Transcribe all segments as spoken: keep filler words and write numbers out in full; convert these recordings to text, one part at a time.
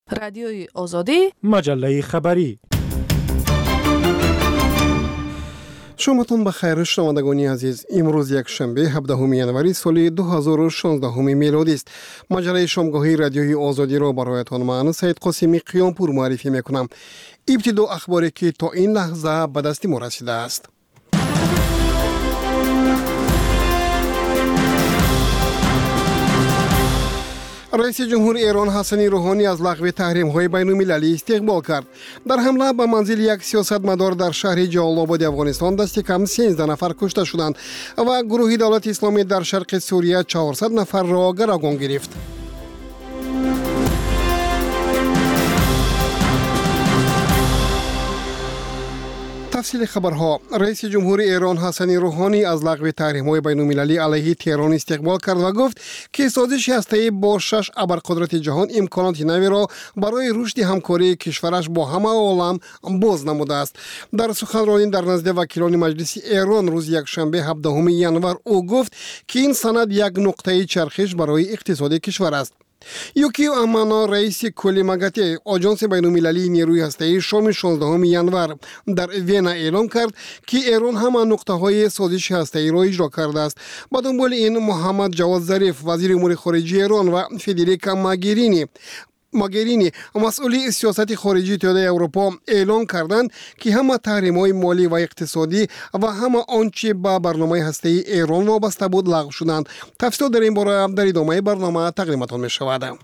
رادیوی آزادی، مجله خبری. شماتون بخیر شنوندگان عزیز. امروز یک شنبه هفدهم ژانویه سال دو هزار و شانزده میلادی است. مجله شامگاهی رادیوی آزادی را برایتان من سید قاسمی قیامپور معرفی میکنم. ابتدا اخباری که تا این لحظه به دست ما رسیده است. رئیس جمهور ایران حسن روحانی از لغو تحریم‌های بین‌المللی استقبال کرد. در حمله به منزل یک سیاستمدار در شهر جلال‌آباد افغانستان دست کم سیزده نفر کشته شدند و گروه دولت اسلامی در شرق سوریه چهارصد نفر را گروگان گرفت. تفصیل خبرها. رئیس جمهور ایران حسن روحانی از لغو تحریم‌های بین‌المللی علیه تهران استقبال کرد و گفت که سازش هسته‌ای با شش ابرقدرت جهان امکانات نوی را برای رشد همکاری کشورش با همه عالم باز نموده است. در سخنرانی در نزد وکیلان مجلس ایران روز یکشنبه هفدهم ژانویه او گفت که این سند یک نقطه چرخش برای اقتصاد کشور است. یوکیو امانا رئیس کل مگاتی آژانس بین‌المللی نیروی هسته‌ای شام شانزدهم ژانویه در وینا اعلام کرد که ایران همه نقطه‌های سازش هسته‌ای را اجرا کرده است. با دنبال این محمد جواد ظریف وزیر امور خارجه ایران و فدریکا ماگرینی ماگرینی مسئول سیاست خارجی اتحادیه اروپا اعلام کردند که همه تحریم‌های مالی و اقتصادی و همه آنچه به برنامه هسته‌ای ایران وابسته بود لغو شدند. تفصیل در این باره در ادامه برنامه تقدیمتان می‌شود.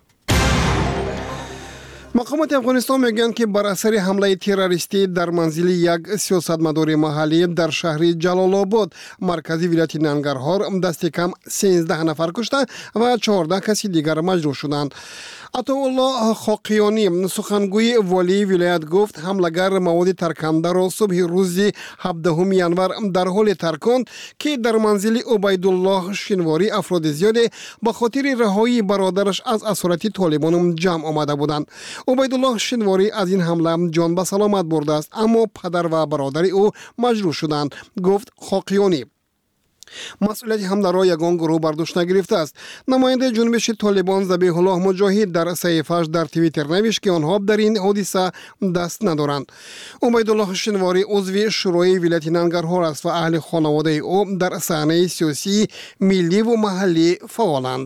مقامات افغانستان میگویند که بر اثر حمله تروریستی در منزل یک سیاستمدار محلی در شهر جلال‌آباد مرکزی ولایت ننگرهار دست کم سیزده نفر کشته و چهارده کسی دیگر مجروح شدند. عطاالله خاقیانی سخنگوی والی ولایت گفت حمله‌گر مواد ترکنده را صبح روز هفدهم ژانویه در حال ترکاند که در منزل عبیدالله شنواری افراد زیادی به خاطر رهایی برادرش از اسارت طالبان جمع آمده بودند. عبیدالله شنواری از این حمله جان به سلامت برده است، اما پدر و برادر او مجروح شدند، گفت خاقیانی. مسئولیت حمله را یگان گروه برداشت نگرفته است. نماینده جنبش طالبان ذبیح الله مجاهد در صحیفه‌اش در توییتر نوشت که آنها در این حادثه دست ندارند. عبیدالله شنواری عضو شورای ولایت ننگرهار است و اهل خانواده او در صحنه سیاسی ملی و محلی فعالند.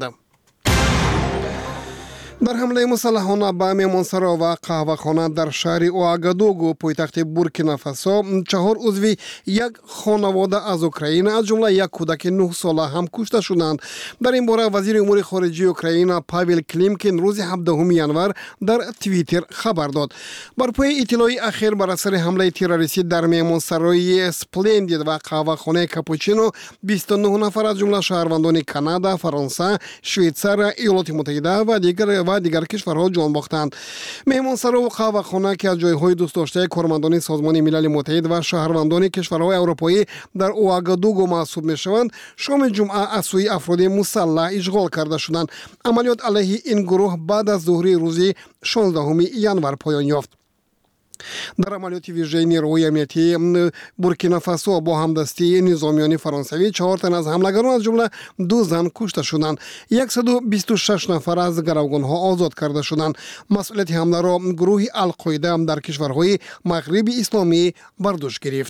در حمله مسلحانه به مهمانسرا و قهوه‌خانه در شهر اوآگادوگو پایتخت بورکینافاسو چهار عضو یک خانواده از اوکراین از جمله یک کودک نه ساله هم کشته شدند. در این باره وزیر امور خارجه اوکراین پاول کلیمکین روز هفدهم ژانویه در توییتر خبر داد. بر پای اطلاع اخیر بر اثر حمله تروریستی در مهمانسرای اسپلندید و قهوه‌خانه کاپوچینو بیست و نه نفر از جمله شهروندان کانادا، فرانسه، شویتزر، ایالات متحده و دیگر و دیگر کشورها جان باختند. مهمانسرا و قهوه‌خانه که از جایهای دوست داشته کارمندان سازمان ملل متحد و شهروندان کشورهای اروپایی در اوآگادوگو محسوب می‌شوند، شام جمعه از سوی افراد مسلح اشغال کرده شدند. عملیات علیه این گروه بعد از ظهر روز شانزدهم ژانویه پایان یافت. در عملیات ویژه نیروهای امنیتی بورکینافاسو با همدستی نظامیان فرانسوی چهار تن از حملگران از جمله دو زن کشته شدند. صد و بیست و شش نفر از گروگانها آزاد کرده شدند. مسئولیت حمله را گروه القاعده در کشورهای مغرب اسلامی برداشت گرفت.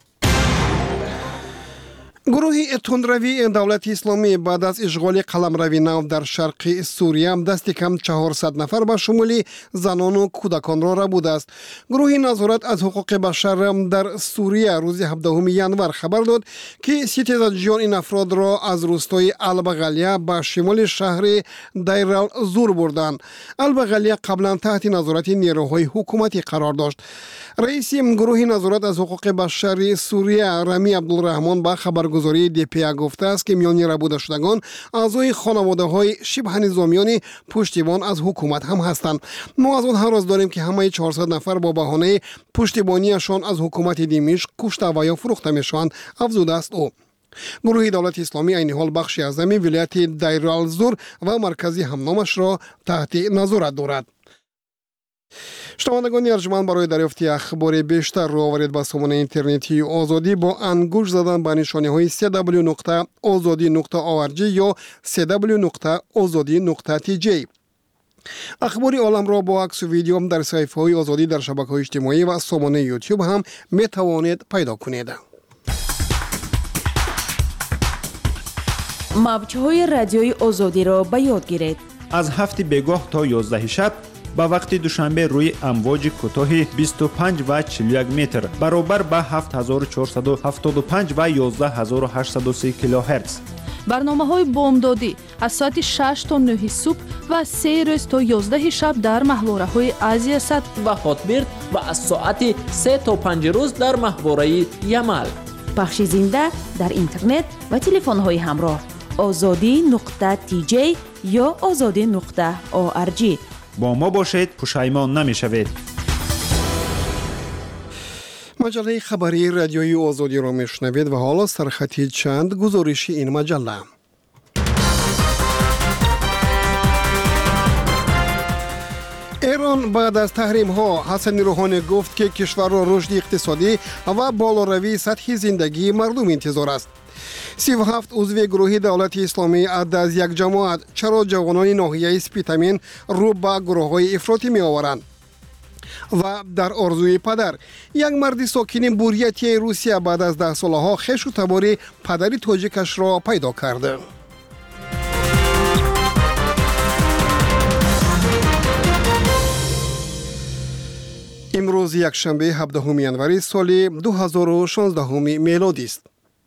گروه تندروی دولت اسلامی بعد از اشغال قلمرو نو در شرق سوریه دست کم چهارصد نفر به شمول زنان و کودکان را ربوده است. گروه نظارت از حقوق بشر در سوریه روز هفدهم ژانویه خبر داد که ستیزجویان این افراد را از روستای البغلیه به شمال شهر دیر الزور بردند. البغلیه قبلا تحت نظارت نیروهای حکومتی قرار داشت. رئیس گروه نظارت از حقوق بشر سوریه رمی عبدالرحمن با خبرگزاری دی پی ا گفته است که میان ربوده شدگان اعضای خانواده‌های شبه نظامیان پشتیبان از حکومت هم هستند. ما از آنها راز داریم که همه چهارصد نفر با بهانه پشتیبانیشان از حکومت دمشق کشته و یا فروخته میشوند، افزوده است او. گروه دولت اسلامی این حال بخشی از زمین ولایت دیر الزور و مرکزی همنامش را تحت نظارت دارد. شنوندگان ارجمند، برای دریافت اخبار بیشتر رو آورید به سامانه اینترنتی آزادی با انگوش زدن به نشانی های سی دبلیو نقطه آزادی نقطه او آر جی یا سی دبلیو نقطه آزادی نقطه تی جی. اخبار عالم را با عکس و ویدیو در صفحه‌های آزادی در شبکه‌های اجتماعی و سامانه یوتیوب هم می توانید پیدا کنید. موج‌های رادیوی آزادی را به یاد گیرید. از هفت بگاه تا یازده شب با وقت دوشنبه روی امواج کوتاه بیست و پنج و چهل و یک متر برابر با هفت هزار و چهارصد و هفتاد و پنج و یازده هزار و هشتصد و سه کیلوهرتز. برنامه‌های بامدادی از ساعت شش تا نه صبح و سه روز تا یازده شب در محوره‌های آسیا صد و هاتبرد و از ساعت سه تا پنج روز در محوره یمل. پخش زنده در اینترنت و تلفن‌های همراه آزادی نقطه تی جی یا آزادی نقطه او ار جی. با ما باشید، پشیمان نمی‌شوید. مجله خبری رادیوی آزادی را میشنوید و حالا سرخطی چند گزارش این مجله. ایران بعد از تحریم ها، حسن روحانی گفت که کشور را رشد اقتصادی و بالاروی سطح زندگی مردم انتظار است. سی و هفت عضو گروه دولت اسلامی از یک جماعت چرا جوانان ناحیه سپیتامین رو به گروه های افراطی می آورند؟ و در آرزوی پدر، یک مرد ساکن بوریتی روسیه بعد از ده سالها خویش و تبار پدر تاجیکش را پیدا کرده. امروز یک شنبه هفدهم ژانویه سال دو هزار و شانزده میلادی است.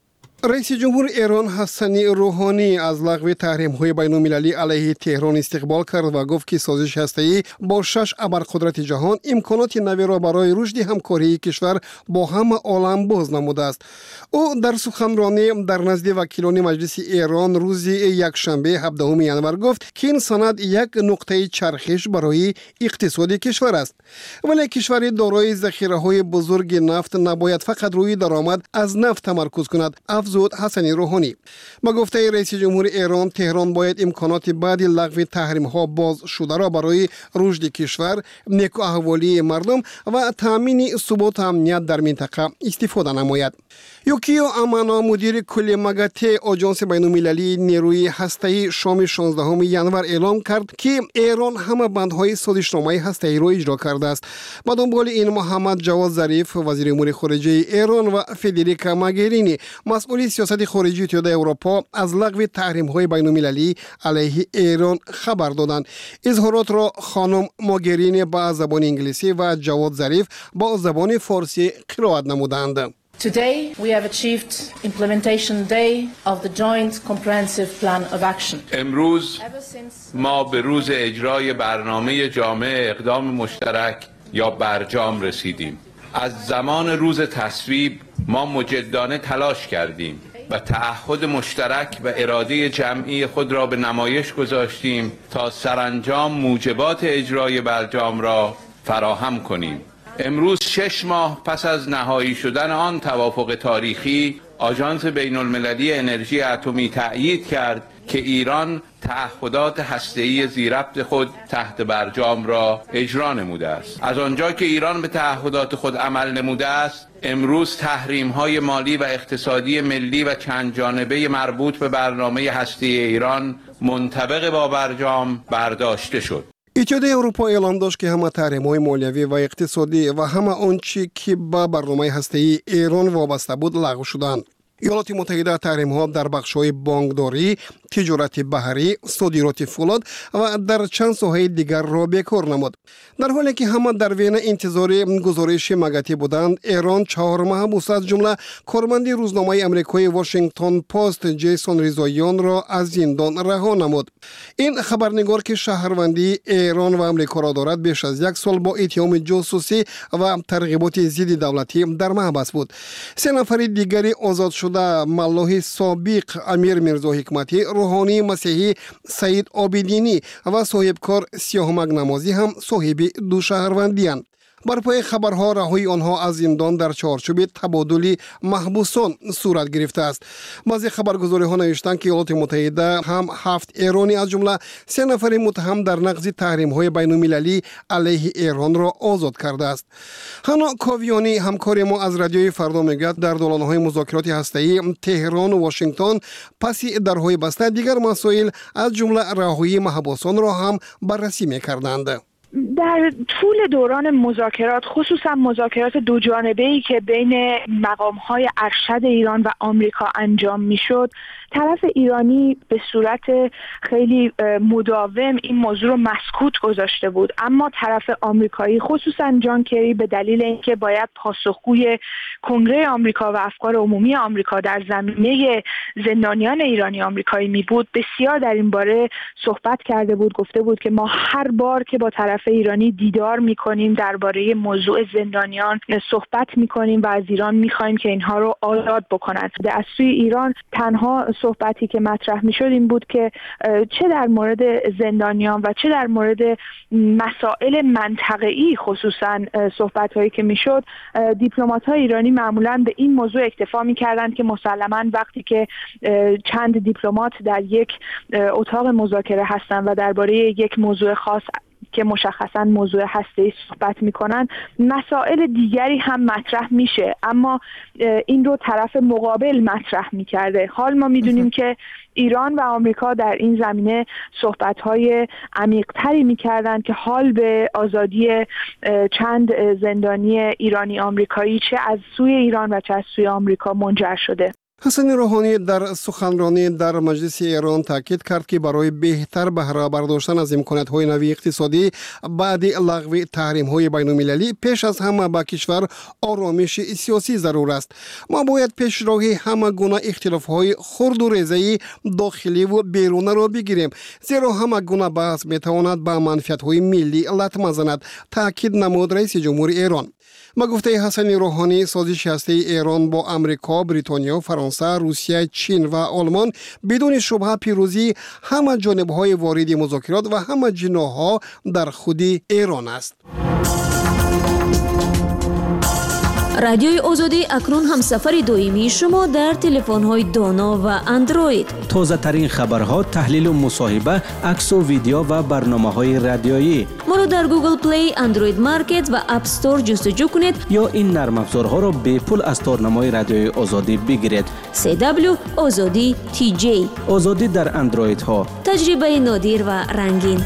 رئیس جمهور ایران حسن روحانی از لغو تحریم‌های بین‌المللی علیه تهران استقبال کرد و گفت که سازش هسته‌ای با شش ابرقدرت جهان امکانات نوی را برای رشد همکاری کشور با همه عالم باز نموده است. او در سخنرانی در نزد وکیلان مجلس ایران روز یکشنبه هفدهم ژانویه گفت که این سند یک نقطه چرخش برای اقتصاد کشور است. ولی کشور دارای ذخیره‌های بزرگ نفت نباید فقط روی درآمد از نفت تمرکز کند. افزود حسن روحانی. با گفته رئیس جمهور ایران، تهران باید امکانات بعد لغو تحریم ها باز شده را برای رشد کشور، نیکو احوالی مردم و تامین ثبات امنیت در منطقه استفاده نماید. یوکیو امانا مدیر کل مگاته آژانس بین‌المللی نیروی هسته‌ای شام شانزدهم ژانویه اعلام کرد که ایران همه بندهای سازشنامه هسته‌ای را اجرا کرده است. با دنبال این محمد جواد ظریف وزیر امور خارجه ایران و فدریکا موگرینی مسئول سیاست خارجی اتحاد اروپا از لغو تحریم‌های بین‌المللی علیه ایران خبر دادند. اظهارات را خانم موگرینی با زبان انگلیسی و جواد ظریف با زبان فارسی قرائت نمودند. Today, we have achieved implementation day of the joint comprehensive plan of action. امروز ما به روز اجرای برنامه جامع اقدام مشترک یا برجام رسیدیم. از زمان روز تصویب ما مجدانه تلاش کردیم و تعهد مشترک و اراده جمعی خود را به نمایش گذاشتیم تا سرانجام موجبات اجرای برجام را فراهم کنیم. امروز شش ماه پس از نهایی شدن آن توافق تاریخی، آژانس بین‌المللی انرژی اتمی تأیید کرد که ایران تعهدات هسته‌ای ذی‌ربط خود تحت برجام را اجرا نموده است. از آنجا که ایران به تعهدات خود عمل نموده است، امروز تحریم‌های مالی و اقتصادی ملی و چند جانبه مربوط به برنامه هسته‌ای ایران منطبق با برجام برداشته شد. اتحاد اروپا اعلام داشت که همه تحریم‌های مالیوی و اقتصادی و همه آنچه که به برنامه هسته‌ای ایران وابسته بود لغو شدند. ایالات متحده تحریم‌ها در بخش‌های بانکداری، تجارت بحری، صادرات فولاد و در چند ساحه دیگر را بیکار نمود. در حالی که همه در وین انتظار گزارش مگاتی بودند، ایران چهار محبوس از جمله کارمند روزنامه آمریکایی واشنگتن پست جیسون ریزایان را از زندان رها نمود. این خبرنگار که شهروندی ایران و آمریکا را دارد بیش از یک سال با اتهام جاسوسی و ترغیبات ضد دولتی در محبس بود. سه نفر دیگری آزاد شده ملاح سابق امیر میرزا حکمتی، روحانی مسیحی سعید عابدینی و صاحبکار سیاه مگنمازی هم صاحب دو شهروندی اند. بر پای خبرها رهایی آنها از زندان در چارچوب تبادل محبوسان صورت گرفته است. بعضی خبرگزاری‌ها نوشتند که ایالات متحده هم هفت ایرانی از جمله سه نفر متهم در نقض تحریم‌های بین‌المللی علیه ایران را آزاد کرده است. حنا کاویانی همکار ما از رادیوی فردا میگوید در دوران‌های مذاکرات هسته‌ای تهران و واشنگتن پس درهای بسته دیگر مسائل از جمله رهایی محبوسان را هم بررسی می‌کردند. در طول دوران مذاکرات، خصوصا مذاکرات دو جانبه‌ای که بین مقام‌های ارشد ایران و آمریکا انجام می‌شد، طرف ایرانی به صورت خیلی مداوم این موضوع رو مسکوت گذاشته بود، اما طرف آمریکایی خصوصا جان کری به دلیل اینکه باید پاسخگوی کنگره آمریکا و افکار عمومی آمریکا در زمینه زندانیان ایرانی آمریکایی می بود، بسیار در این باره صحبت کرده بود. گفته بود که ما هر بار که با طرف ایرانی دیدار می‌کنیم درباره موضوع زندانیان صحبت می‌کنیم و از ایران می‌خوایم که اینها رو آزاد بکنند. از سوی ایران تنها صحبتی که مطرح می‌شد این بود که چه در مورد زندانیان و چه در مورد مسائل منطقه‌ای خصوصا صحبت‌هایی که می‌شد، دیپلمات‌های ایرانی معمولاً به این موضوع اکتفا می‌کردند که مسلماً وقتی که چند دیپلمات در یک اتاق مذاکره هستند و درباره یک موضوع خاص که مشخصاً موضوع هسته‌ای صحبت میکنن، مسائل دیگری هم مطرح میشه، اما این رو طرف مقابل مطرح میکرده. حال ما میدونیم که ایران و آمریکا در این زمینه صحبت‌های عمیق‌تری می‌کردند که حال به آزادی چند زندانی ایرانی آمریکایی چه از سوی ایران و چه از سوی آمریکا منجر شده. حسن روحانی در سخنرانی در مجلس ایران تاکید کرد که برای بهتر بهره برداشتن از امکانات‌های نوی اقتصادی بعد لغو تحریم‌های بین‌المللی، پیش از همه با کشور آرامش سیاسی ضرور است. ما باید پیش راهی همه گونه اختلاف‌های خرد و ریزه‌ای داخلی و بیرونی را بگیریم، زیرا همه گونه بحث می‌تواند به منفعت‌های ملی لطمه زند، تاکید نمود رئیس جمهور ایران. با گفته حسن روحانی، سازش هسته‌ای ایران با آمریکا، بریتانیا، فرانسه، روسیه، چین و آلمان بدون شبهه پیروزی همه جانب‌های وارد مذاکرات و همه جناح‌ها در خود ایران است. رادیوی آزادی اکنون هم سفر دائمی شما در تلفن‌های دانا و اندروید. تازه ترین خبرها، تحلیل و مصاحبه، عکس و ویدیو و برنامه‌های رادیویی. ما را در گوگل پلی، اندروید مارکت و اپ استور جستجو کنید یا این نرم افزارها را به پول از تارنمای رادیوی آزادی بگیرید. سی دبلیو آزادی تی جی. آزادی در اندروید ها. تجربه نادر و رنگین.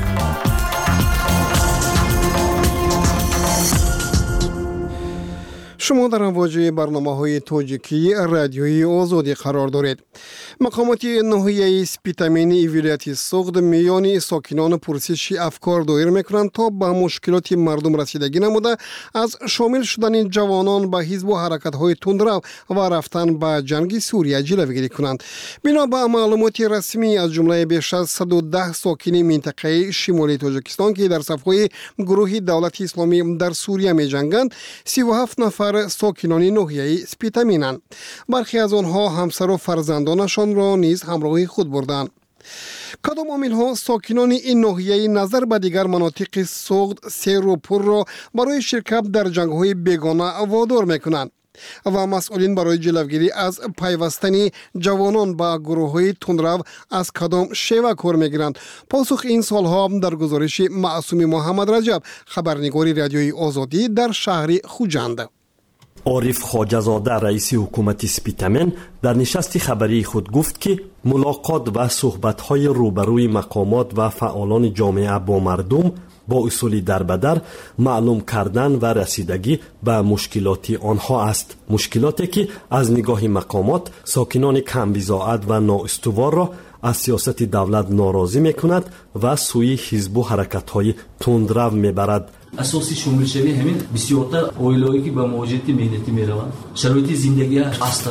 شما در امواج برنامه‌های توجیکی رادیوی آزادی قرار دارید. مقامات ناحیه سپیتامین ولایت سوخت میان ساکنان پرسش افکار دایر میکنند تا به مشکلات مردم رسیدگی نموده از شامل شدن جوانان به حزب و حرکت‌های تندرو و رفتن به جنگ سوریه جلوگیری کنند. بنا به معلومات رسمی از جمله بیش از صد و ده ساکن منطقه شمالی تاجیکستان که در صفهای گروه دولت اسلامی در سوریه می‌جنگند، سی و هفت نفر ساکنان ناحیه سپیتامینند. برخی از آنها همسر و فرزندانشان را نیز همراه خود بردند. کدام عامل‌ها ساکنان این ناحیه نظر به دیگر مناطق سوخت، سیر و پر را برای شرکت در جنگ‌های بیگانه وادار می‌کنند و مسئولین برای جلوگیری از پیوستن جوانان به گروه‌های تندرو از کدام شیوه کار می‌گیرند؟ پاسخ این سالها در گزارش معصوم محمد رجب، خبرنگار رادیوی آزادی در شهر خوجند. عارف خواجه‌زاده رئیس حکومت سپیتامین در نشست خبری خود گفت که ملاقات و صحبت‌های روبروی مقامات و فعالان جامعه با مردم با اصول دربدر معلوم کردن و رسیدگی به مشکلات آنها است. مشکلاتی که از نگاه مقامات ساکنان کم بضاعت و نااستوار را از سیاست دولت ناراضی می‌کند و سوی حزب و حرکت‌های تندرو می‌برد. اساسی شامل شوی همین بسیارتر اویلایی که به مواجهه ملتی میروند، شرایط زندگی خسته است.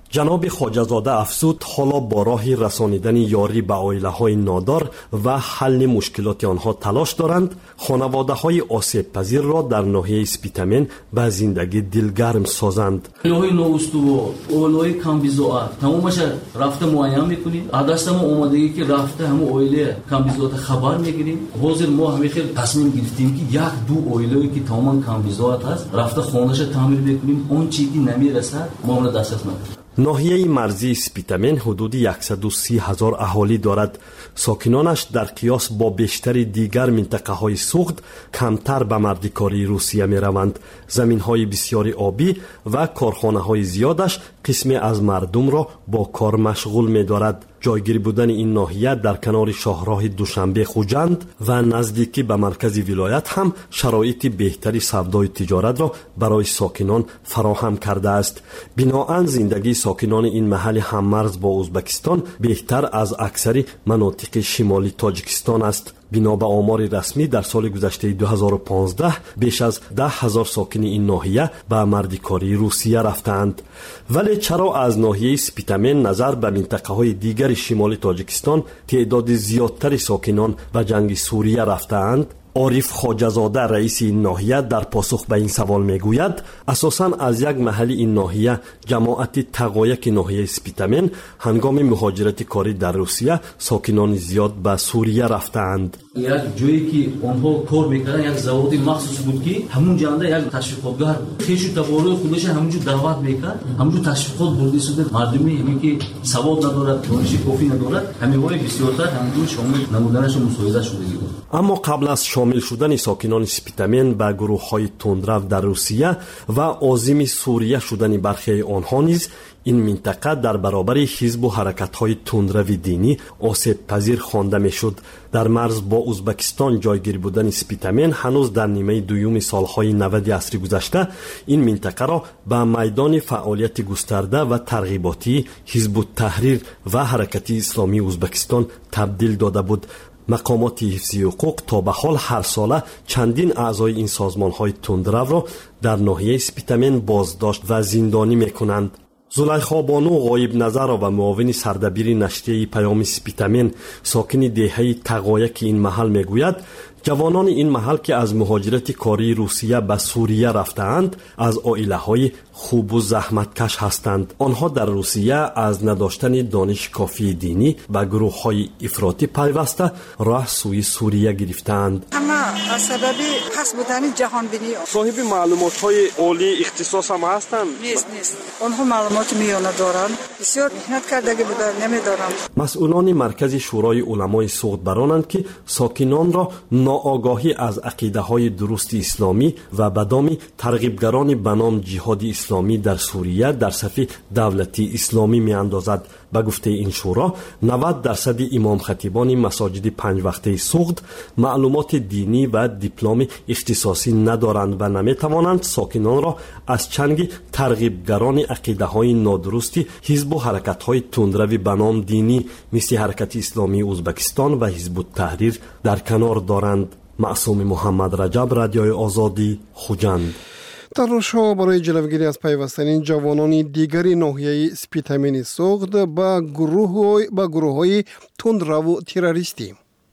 جناب خواجه‌زاده افزود حالا با راه رسانیدن یاری به عائله‌های نادار و حل مشکلات آنها تلاش دارند خانواده‌های آسیب پذیر را در ناحیه اسپیتامن به زندگی دلگرم سازند. ناحیه نوستو و ناحیه کامبیزوات تمامش رفته معاینه می‌کنیم. عادت ما اومدگی که رفته همون عائله کامبیزوات خبر می‌گیریم. حاضر ما همین خیلی تصمیم گرفتیم که یک دو عائله که تمام کامبیزوات هست رفته خانه‌اش تعمیر بکنیم. اون چیزی که نمیرسد ما اون دسترس نداریم. ناحیه مرزی اسپیتامن حدود صد و سی هزار اهالی دارد. ساکنانش در قیاس با بیشتر دیگر منطقه های سوخت کمتر به مردکاری روسیه می روند. زمین های بسیاری آبی و کارخانه های زیادش قسمی از مردم را با کار مشغول می دارد. جایگیری بودن این ناحیه در کنار شاهراه دوشنبه خوجند و نزدیکی به مرکز ولایت هم شرایط بهتری سودای تجارت را برای ساکنان فراهم کرده است. بناهن زندگی ساکنان این محل هممرز با ازبکستان بهتر از اکثر مناطق شمالی تاجیکستان است. بنا به آمار رسمی در سال گذشته دو هزار و پانزده بیش از ده هزار ساکن این ناحیه به مردکاری روسیه رفتند. ولی چرا از ناحیه اسپیتامن نظر به منطقه های دیگر شمال تاجیکستان تعداد زیادتر ساکنان به جنگ سوریه رفتند؟ عارف خواجه‌زاده رئیس این ناحیه در پاسخ به این سوال میگوید اساساً از یک محل این ناحیه جماعت تقایک ناحیه اسپیتامن هنگام مهاجرت کاری در روسیه ساکنان زیاد به سوریه رفتند. یک جایی که آنها کار میکردن یک زواد مخصوص بود که همون جانده یک تشویقاتگاه بود. خیلی تبارو خودش همونجور دعوت میکرد، همونجور تشویقات برده شده. مردمی همین که سواد ندارد، دانش کافی ندارد، همین وای بسیارتر همونجور شامل نمودنش مساعده شده بود. اما قبل از شامل شدن ساکنان اسپیتامن به گروه‌های تندرو در روسیه و عازم سوریه شدن برخی آنها نیز این منطقه در برابر حزب و حرکت‌های تندرو دینی آسیب پذیر خوانده می‌شد. در مرز با ازبکستان جایگیری بودن اسپیتامن هنوز در نیمه دوم سالهای نود عصر گذشته این منطقه را به میدان فعالیت گسترده و ترغیباتی حزب التحریر و حرکت اسلامی ازبکستان تبدیل داده بود. مقامات حفظی حقوق تا به حال هر ساله چندین اعضای این سازمان‌های تندرو را در ناحیه اسپیتامن بازداشت و زندانی می‌کنند. زلیخا بانو غایب نظر و معاون سردبیر نشریه پیام اسپیتامن ساکن دهه تقایک این محل میگوید جوانان این محل که از مهاجرت کاری روسیه به سوریه رفتند از عائله‌های خوب و زحمتکش هستند. آنها در روسیه از نداشتن دانش کافی دینی به گروه‌های افراطی پیوسته راه سوی سوریه گرفتند. اما از سبب پس بودن جهان بینی صاحب معلومات‌های عالی اختصاص هم هستند؟ نیست نیست. آنها معلومات میانه دارند. بسیار محنت کردگی بودن نمیدارند. مسئولان مرکز شورای علمای سعود برانند که ساکنان را ناآگاهی از عقیده‌های درست اسلامی و بدامی ترغیبگران به نام جهاد اسلامی در سوریه در صف دولتی اسلامی می‌اندازد. به گفته این شورا نود درصد امام خطیبان مساجد پنج وقته سوخت معلومات دینی و دیپلم اختصاصی ندارند و نمی‌توانند ساکنان را از چنگ ترغیبگران عقیده‌های نادرستی حزب و حرکت‌های تندرو به نام دینی مثل حرکت اسلامی ازبکستان و حزب التحریر در کنار دارند. معصوم محمد رجب، رادیوی آزادی، خوجند. تلاش‌ها برای جلوگیری از پیوستن جوانان دیگری ناحیه اسپیتامن سوخت با گروه با گروه‌های تندرو و تروریستی.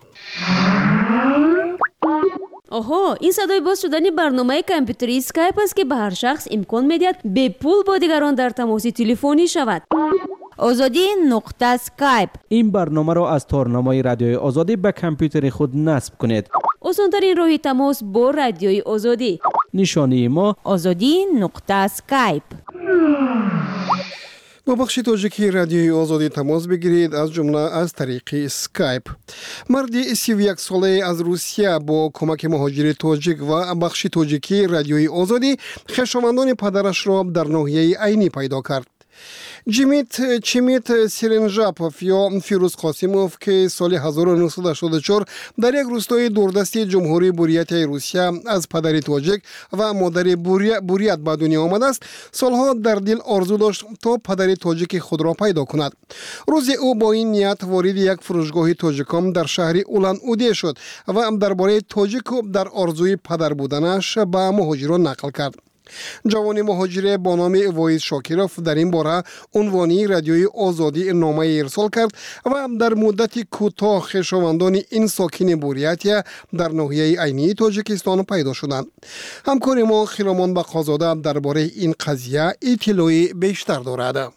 آها، این صدای باز شدن برنامه کامپیوتری اسکایپ است که به هر شخص امکان می‌دهد به پول با دیگران در تماس تلفنی شود. آزادی نقطه اسکایپ. این برنامه را از تارنمای رادیوی آزادی به کامپیوتر خود نصب کنید. آسان‌ترین راه تماس با رادیوی آزادی. نشانی ما آزادی نقطه اسکایپ. با بخش تاجیکی رادیوی آزادی تماس بگیرید، از جمله از طریق اسکایپ. مردی سی و یک ساله از روسیه با کمک مهاجر تاجیک و بخش تاجیکی رادیوی آزادی خویشاوندان پدرش را در ناحیه عینی پیدا کرد. جیمیت چیمیت سیرنژاپوف یا فیروز قاسیموف که سال هزار و نهصد و هشتاد و چهار در یک روستای دوردست جمهوری بوریت روسیه از پدری تاجیک و مادری بوریت به دنیا آمده است، سالها در دل آرزو داشت تا پدری تاجیک خود را پیدا کند. روزی او با این نیت وارد یک فروشگاه تاجیکام در شهر اولان اودی شد و درباره تاجیک در آرزوی پدر بودنش به مهاجران نقل کرد. جوان مهاجر با نام وایس شاکیروف در این باره عنوانی رادیوی آزادی نامه ارسال کرد و در مدت کوتاه خویشاوندان این ساکن بوریاتیا در ناحیه عینی تاجیکستان پیدا شدند. همکار ما خیرامان بقازاده درباره این قضیه اطلاعی بیشتر دارد.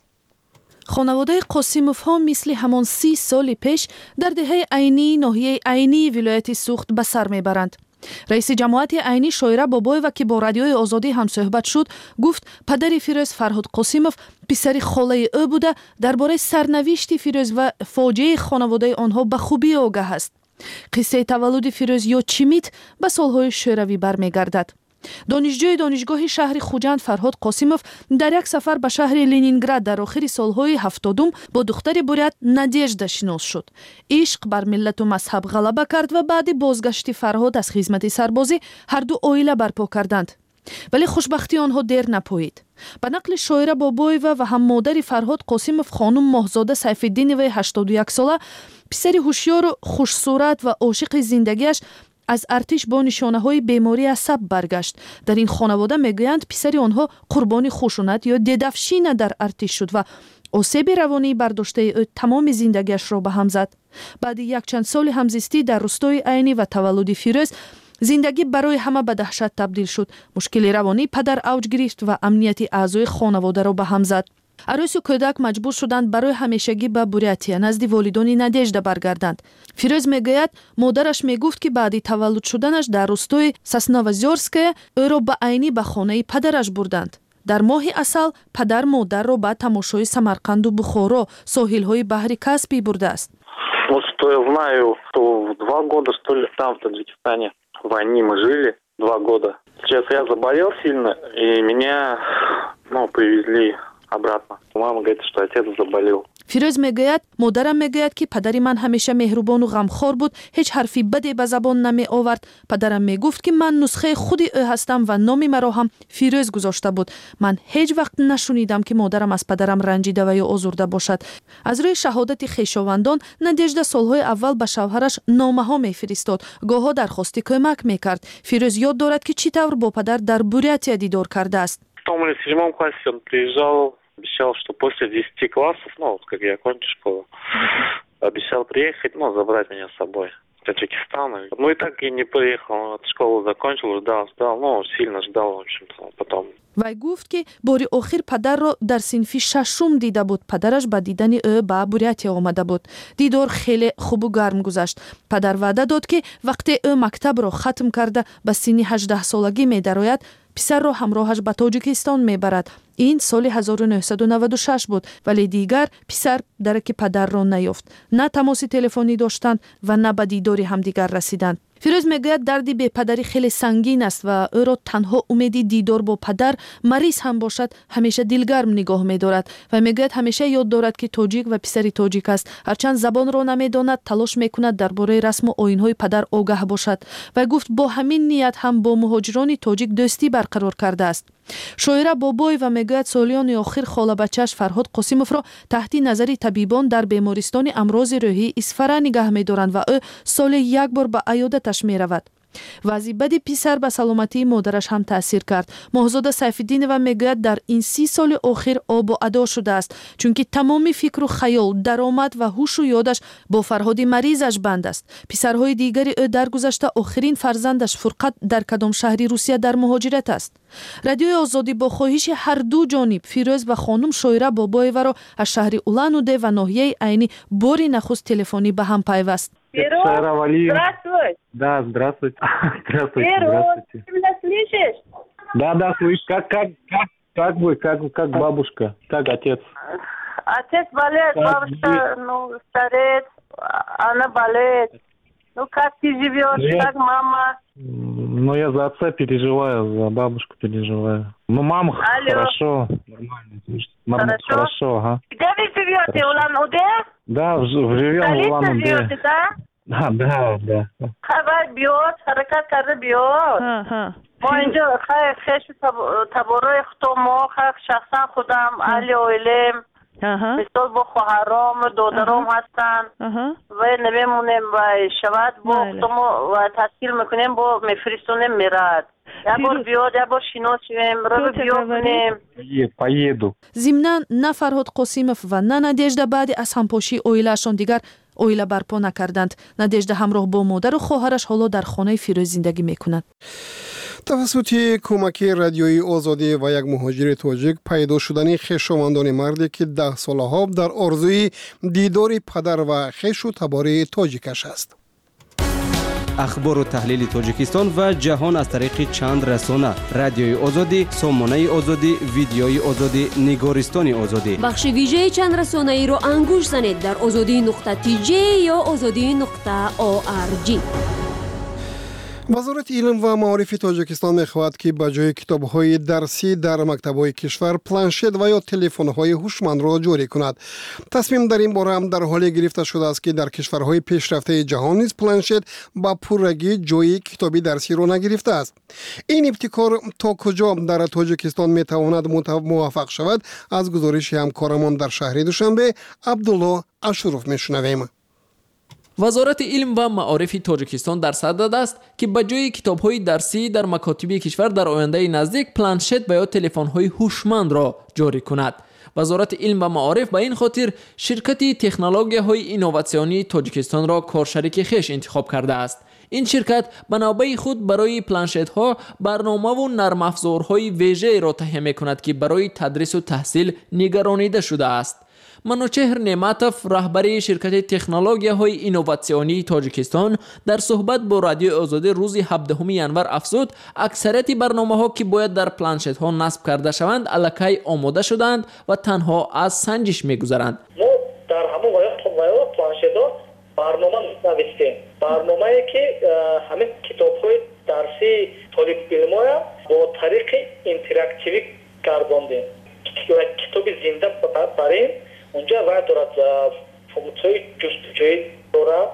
خانواده قاسیموف ها مثل همان سی سال پیش در دهه عینی ناحیه عینی ولایت سوخت به سر میبرند. رئیس جماعت عینی شایره بابایو که با رادیوی آزادی هم صحبت شد گفت پدر فیروز فرهاد قاسیموف پسر خاله او بوده درباره سرنوشت فیروز و فاجعه خانواده آنها به خوبی آگاه است. قصه تولد فیروز یا چیمیت به سالهای شوروی برمیگردد. دانشجوی دانشگاه شهر خوجند فرهاد قاسیموف در یک سفر به شهر لنینگراد در آخر سالهای هفتادم با دختر بوریات نادیژدا شناس شد. عشق بر ملت و مذهب غلبه کرد و بعد بازگشت فرهاد از خدمت سربازی هر دو عائله برپا کردند. ولی خوشبختی آنها دیر نپایید. به نقل شایره بابایو و هم مادر فرهاد قاسیموف خانم ماهزاده سیفالدین وی هشتاد و یک ساله پسر هوشیار و خوش صورت و عاشق زندگیش از ارتش با نشانه‌های بیماری عصب برگشت. در این خانواده میگویند پسر آنها قربانی خشونت یا ددفشین در ارتش شد و آسیب روانی برداشته او تمام زندگیش را به هم زد. بعد یک چند سال همزیستی در روستای عینی و تولد فیروز زندگی برای همه به دهشت تبدیل شد. مشکل روانی پدر اوج گرفت و امنیت اعضای خانواده را به هم زد. عروس و کودک مجبور شدند برای همیشگی به بوریاتیا نزد والدان نادیژدا برگردند. فیروز میگوید مادرش میگفت که بعد تولد شدنش در روستای ساسنوازورسکه او را به عینی به خانه پدرش بردند. در ماه اصل پدر مادر را به تماشای سمرقند و بخارا ساحل‌های بحر کاسپی برده است. Вот что я знаю, что два года что ли там в Таджикистане в войне мы жили два года. Сейчас я заболел сильно и меня, ну, привезли обратно. Мама говорит, что отец заболел. فیروز میگوید مادرم میگوید که پدر من همیشه مهربان و غمخوار بود، هیچ حرفی بدی به زبان نمی آورد. پدرم میگفت که من نسخه خودی او هستم و نام مرا هم فیروز گذاشته بود. من هیچ وقت نشنیدم که مادرم از پدرم رنجیده و یا آزرده باشد. از روی شهادت خویشاوندان نادیژدا سالهای اول به شوهرش نامه ها میفرستاد، گاهی درخواست کمک میکرد. فیروز یاد دارد که چطور با پدر در بوریاتیا دیدار کرده است. В седьмом классе он приезжал, обещал, что после десяти классов, ну, вот как я окончу школу, обещал приехать, ну, забрать меня с собой в Таджикистан. Ну, и так и не приехал, вот, школу закончил, ждал, ждал, ну, сильно ждал, в общем-то, потом. وی گفت که باری آخر پدر را در صنف ششم دیده بود. پدرش به دیدن او به بوریاتیا آمده بود. دیدار خیلی خوب و گرم گذشت. پدر وعده داد که وقتی او مکتب را ختم کرده به سن هجده سالگی می درآید پسر را همراهش به تاجیکستان میبرد. این سال هزار و نهصد و نود و شش بود، ولی دیگر پسر درک پدر را نیافت. نه تماس تلفنی داشتند و نه به دیدار همدیگر رسیدند. فیروز میگوید دردی به پدری خیلی سنگین است و او را تنها امیدی دیدار با پدر مریض هم باشد همیشه دلگرم نگاه می‌دارد و میگوید همیشه یاد دارد که تاجیک و پسری تاجیک است. هرچند زبان را نمی‌داند تلاش می‌کند درباره رسم و آیین‌های پدر آگاه باشد و گفت با همین نیت هم با مهاجران تاجیک دوستی برقرار کرده است. شایره بابای و میگوید سالیان آخر خاله بچه‌اش فرهاد قاسیموف را تحت نظر طبیبان در بیمارستان امراض روحی اصفهان نگاه می‌دارند و او سال یک بار به عیادتش می‌رود. وضع بد پسر به سلامتی مادرش هم تاثیر کرد. ماهزاده سیفالدین و میگوید در این سی سال آخر آب و ادا شده است، چون که تمام فکر و خیال، درآمد و هوش و یادش با فرهاد مریضش بند است. پسرهای دیگری او درگذشته آخرین فرزندش فرقت در کدام شهری روسیه در مهاجرت است. رادیوی آزادی با خواهش هر دو جانب فیروز و خانم شایره بابایو را از شهر اولان اودے و ناحیه عینی باری نخست تلفنی به هم پیوست. Здравствуй. Да, здравствуйте. Здравствуйте, Фирус, здравствуйте. ты меня слышишь? Да, да, слышу. Как, как, как, как вы, как, как бабушка, как отец? Отец болеет, Как бабушка, вы? ну, стареет, она болеет. Ну, как ты живешь, Я- как мама? Ну, я за отца переживаю, за бабушку переживаю. Ну, мама х- Алло. хорошо, нормально. слушай, норм- Хорошо? Хорошо, ага. Где вы живете, Хорошо. Улан-Удэ? Да, в- живем в Столица Улан-Удэ. живете, да? Да, да, да. Хабар биёд, ҳаракат карда биёд. мо инҷо хай хеши табораи худо мо хай шахсан худам аҳли оилем мисол бо хоҳаром додаром ҳастанд ва намемонем ва шавад бо худомо ва таҳсил мекунем бо мефиристонем мерад یک بار بیاد یک بار شناس شویم رو بیابونیم. Поеду. ضمناً نه فرهاد قاسمов و نه نادежда بعد از همپاشی اویله‌شان دیگر اویله برپا نکردند. نادежда همراه با مادر و خواهرش حالا در خانه فیروز زندگی میکنند. توسط کمکی رادیویی آزادی و یک مهاجر تاجیک پیدا شدن خویشاوندان مردی که ده سالها در آرزوی دیدار پدر و خویش و تبار تاجیکش است. اخبار و تحلیل تاجیکستان و جهان از طریق چند رسانه: رادیوی آزادی، سامانه آزادی، ویدیوی آزادی، نگارستان آزادی. بخش ویژه چند رسانه ای را انگوش زنید در آزادی نقطه تی جی یا آزادی نقطه او آر جی. وزارت علم و معارف تاجیکستان می‌خواهد که به جای کتاب‌های درسی در مکتب‌های کشور پلنشت و یا تلفن‌های هوشمند را جاری کند. تصمیم در این باره هم در حال گرفته شده است که در کشورهای پیشرفته جهان نیز پلنشت با پررگی جای کتابی درسی را نگرفته است. این ابتکار تا کجا در تاجیکستان می‌تواند موفق شود؟ از گزارش همکارمان در شهر دوشنبه عبدالله اشرف می‌شنویم. وزارت علم و معارف تاجیکستان در صدد است که به جای کتاب‌های درسی در مکاتب کشور در آینده نزدیک پلنشت و یا تلفن‌های هوشمند را جاری کند. وزارت علم و معارف به این خاطر شرکت تکنولوژی‌های اینوواسیونی تاجیکستان را کارشریک خویش انتخاب کرده است. این شرکت به نوبه خود برای پلنشت‌ها برنامه و نرم افزارهای ویژه را تهیه می‌کند که برای تدریس و تحصیل نگرانیده شده است. منوچهر نعمتوف رهبر شرکت تکنولوژی‌های اینوواسیونی تاجیکستان در صحبت با رادیو آزادی روز هفدهم ژانویه افزود اکثریت برنامه‌ها که باید در پلنشت‌ها نصب کرده شوند الکی آماده شدند و تنها از سنجش می‌گذرند. ما در همون وقت پلنشت‌ها برنامه نوشتیم. برنامه‌ای که همین کتاب‌های درسی طالب علم‌ها با طریق اینتراکتیوی گرداندیم. کتاب زنده بریم اونجا وقت دارد فونکسیون جستجویی دارد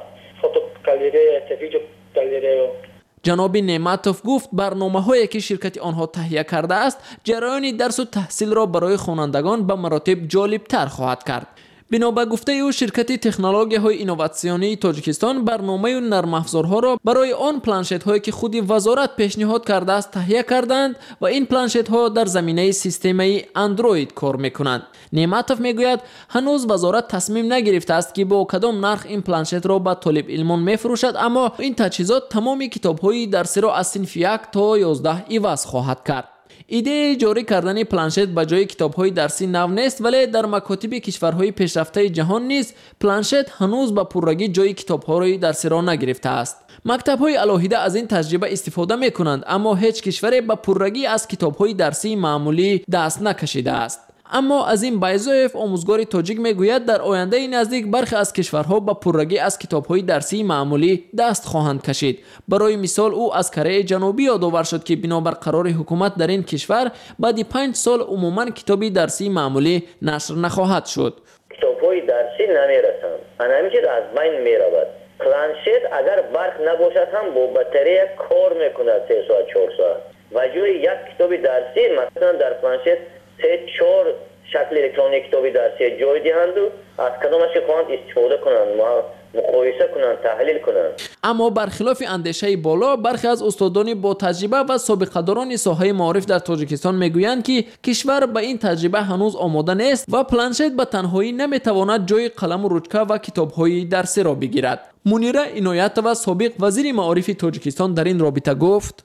فوتوگالری ویدیو گالری. جناب نعمتوف گفت برنامه‌هایی که شرکت آنها تهیه کرده است جریان درس و تحصیل را برای خوانندگان به مراتب جالب‌تر خواهد کرد. بنا به گفته او شرکت تکنولوژی‌های اینوواسیونی تاجیکستان برنامه و نرم افزارها را برای آن پلنشت‌هایی که خود وزارت پیشنهاد کرده است تهیه کردند و این پلنشت‌ها در زمینه سیستم اندروید کار می‌کنند. نعمتوف میگوید هنوز وزارت تصمیم نگرفته است که با کدام نرخ این پلنشت را به طالب علمان می‌فروشد، اما این تجهیزات تمام کتاب‌های درسی را از صنف یک تا یازده عوض خواهد کرد. ایده جاری کردن پلنشت به جای کتاب‌های درسی نو نیست، ولی در مکاتب کشورهای پیشرفته جهان نیز پلنشت هنوز به پررگی جای کتاب‌های درسی را نگرفته است. مکتب‌های علاهیده از این تجربه استفاده می‌کنند، اما هیچ کشوری به پررگی از کتاب‌های درسی معمولی دست نکشیده است. اما از این بایزوف آموزگار تاجیک میگوید در آینده نزدیک برخی از کشورها با پررگی از کتاب‌های درسی معمولی دست خواهند کشید. برای مثال او از کره جنوبی یادآور شد که بنابر قرار حکومت در این کشور بعد پنج سال عموما کتابی درسی معمولی نشر نخواهد شد. کتاب‌های درسی نمیرسند. همین چیز از بین میرود. پلنشت اگر برق نباشد هم با باتری کار میکند سه ساعت چهار ساعت. و جای یک کتاب درسی مثلا در پلنشت سه چهار شکل الکترونیک کتابی درسی جای دهند و از کدامش خواهند استفاده کنند، مقایسه کنند، تحلیل کنند. اما برخلاف اندیشه بالا برخی از استادان با تجربه و سابقه داران ساحه معارف در تاجیکستان میگویند که کشور به این تجربه هنوز آماده نیست و پلنشت به تنهایی نمیتواند جای قلم و رجکه و کتاب‌های درسی را بگیرد. منیره عنایتова سابق وزیر معارف تاجیکستان در این رابطه گفت: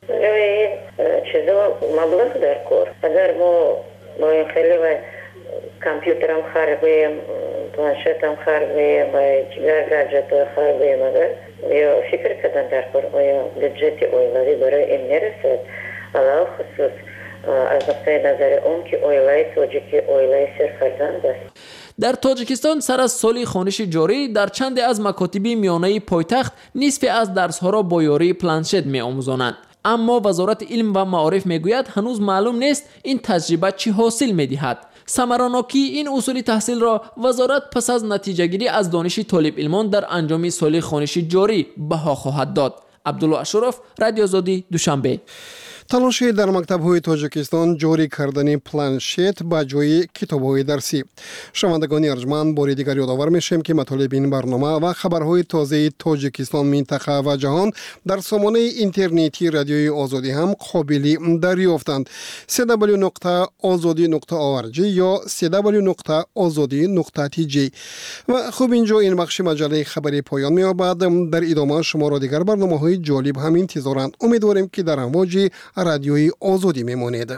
چیزا مبلغ در کار اگر ما ما این خیلی و کامپیوتر هم خرابه، پلنشت هم خرابه و دیگر گجت ها خرابه، مگر یا فکر کردن در کار آیا بودجت اویلایی برای این نرسد؟ علاوه خصوص از نقطه نظر اون که اویلای تاجیکی اویلای سرفرزند است. در تاجیکستان سر از سال خوانش جاری در چند از مکاتب میانه پایتخت نصف از درس‌ها را با یاری پلنشت می‌آموزانند. اما وزارت علم و معارف میگوید هنوز معلوم نیست این تجربه چی حاصل می‌دهد. ثمراناکی این اصول تحصیل را وزارت پس از نتیجه گیری از دانش طالب علمان در انجام سال خوانش جاری بها خواهد داد. عبدالله اشرف، رادیو آزادی، دوشنبه. تلاش در مکتب‌های تاجیکستان جاری کردن پلنشت با جای کتاب‌های درسی. شنوندگان ارجمند، بار دیگر یادآور می‌شیم که مطالب این برنامه و خبرهای تازه تاجیکستان، منطقه و جهان در سامانه اینترنتی رادیوی آزادی هم قابل دریافتند. سی دبلیو نقطه آزادی نقطه او آر جی یا سی دبلیو نقطه آزادی نقطه تی جی. و خوب اینجا این بخش مجله خبری پایان می‌یابد. در ادامه شما را دیگر برنامه‌های جالب هم انتظارند. امیدواریم که در امواج رادیوی آزادی میمانید.